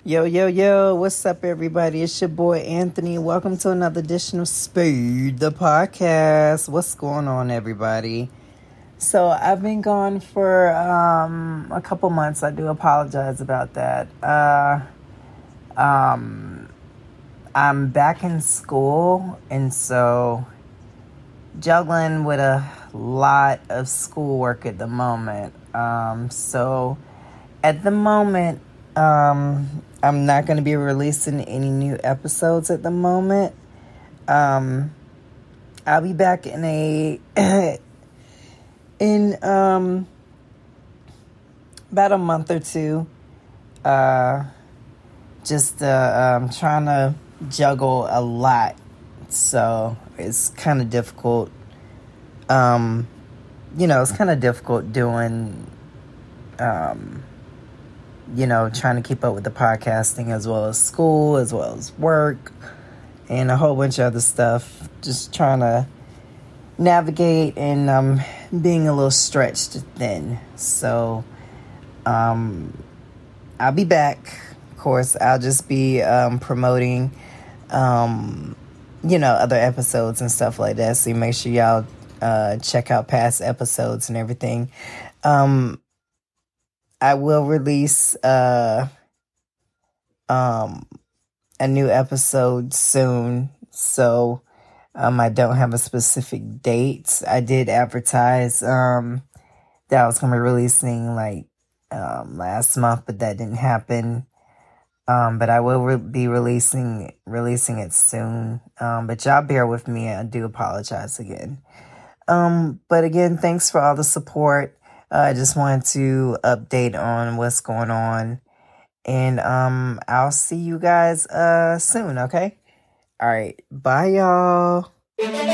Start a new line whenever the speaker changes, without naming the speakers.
Yo, yo, yo, what's up, everybody? It's your boy Anthony. Welcome to another edition of Speed, the podcast. What's going on, everybody? So, I've been gone for a couple months. I do apologize about that. I'm back in school, and so juggling with a lot of schoolwork at the moment. So, at the moment, I'm not going to be releasing any new episodes at the moment. I'll be back in about a month or two. Just trying to juggle a lot, so it's kind of difficult. It's kind of difficult doing. Trying to keep up with the podcasting as well as school, as well as work, and a whole bunch of other stuff. Just trying to navigate and being a little stretched thin. So, I'll be back. Of course, I'll just be promoting, other episodes and stuff like that. So, make sure y'all check out past episodes and everything. I will release a new episode soon, so I don't have a specific date. I did advertise that I was going to be releasing last month, but that didn't happen. But I will be releasing it soon. But y'all bear with me. I do apologize again. But again, thanks for all the support. I just wanted to update on what's going on. And I'll see you guys soon, okay? All right. Bye, y'all.